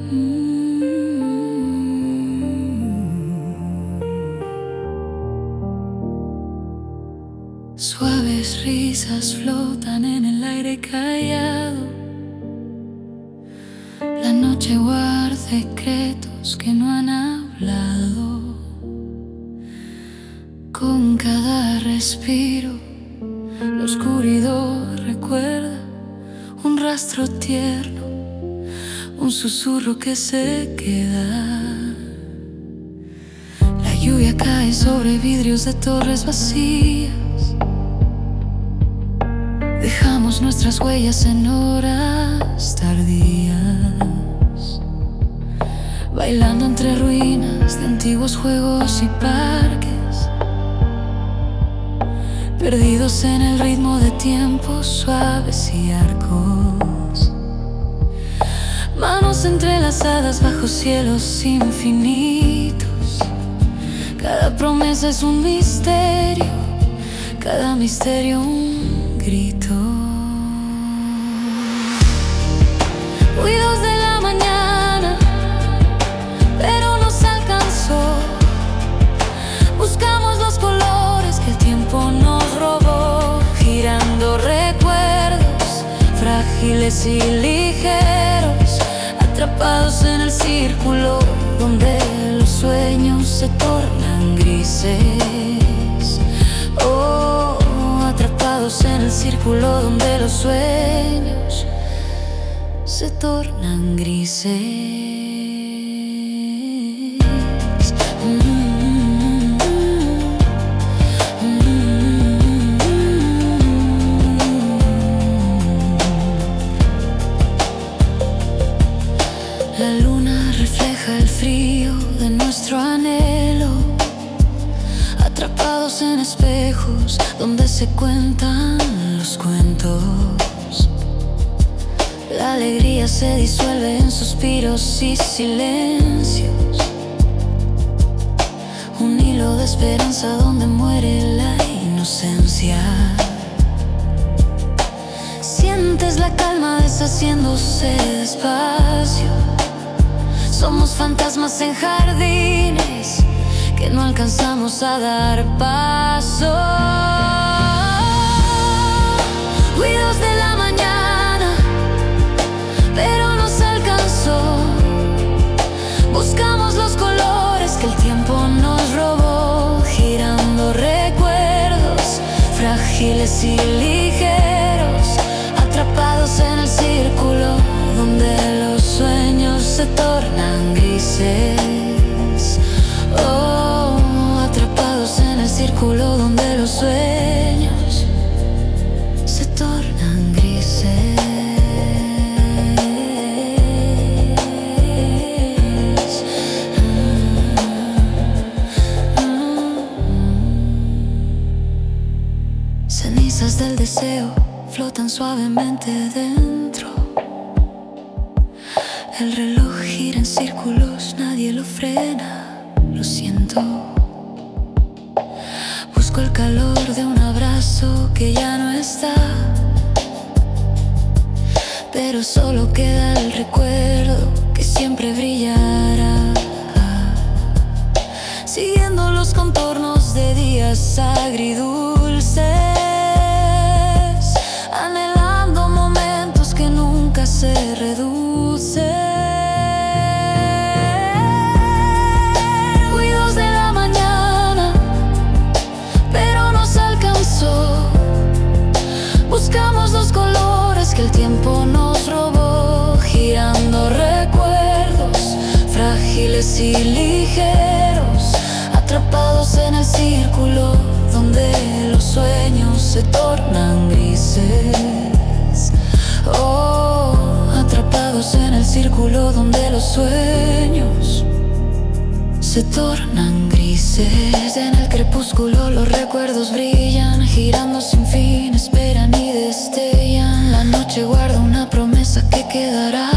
Suaves risas flotan en el aire callado. La noche guarda secretos que no han hablado. Con cada respiro, la oscuridad recuerda un rastro tierno, un susurro que se queda. La lluvia cae sobre vidrios de torres vacías. Dejamos nuestras huellas en horas tardías, bailando entre ruinas de antiguos juegos y parques, perdidos en el ritmo de tiempos suaves y arcos. Manos entrelazadas bajo cielos infinitos. Cada promesa es un misterio, cada misterio un grito. Ruidos de la mañana, pero nos alcanzó. Buscamos los colores que el tiempo nos robó, girando recuerdos frágiles y ligeros, atrapados en el círculo donde los sueños se tornan grises. Oh, atrapados en el círculo donde los sueños se tornan grises. La luna refleja el frío de nuestro anhelo, atrapados en espejos donde se cuentan los cuentos. La alegría se disuelve en suspiros y silencios, un hilo de esperanza donde muere la inocencia. Sientes la calma deshaciéndose despacio. Somos fantasmas en jardines que no alcanzamos a dar paso. Ruidos de la mañana, pero nos alcanzó. Buscamos los colores que el tiempo nos robó, girando recuerdos frágiles y ligeros, atrapados en el círculo donde los sueños se tornan grises. Oh, atrapados en el círculo donde los sueños se tornan grises. Cenizas del deseo flotan suavemente dentro. El reloj gira en círculos, nadie lo frena, lo siento. Busco el calor de un abrazo que ya no está, pero solo queda el recuerdo que siempre brillará, siguiendo los contornos de días agridulces, anhelando momentos que nunca se reducen. Buscamos los colores que el tiempo nos robó, girando recuerdos frágiles y ligeros, atrapados en el círculo donde los sueños se tornan grises. Oh, atrapados en el círculo donde los sueños se tornan grises. En el crepúsculo los recuerdos brillan, girando sin fin, esperan y destellan. La noche guarda una promesa que quedará.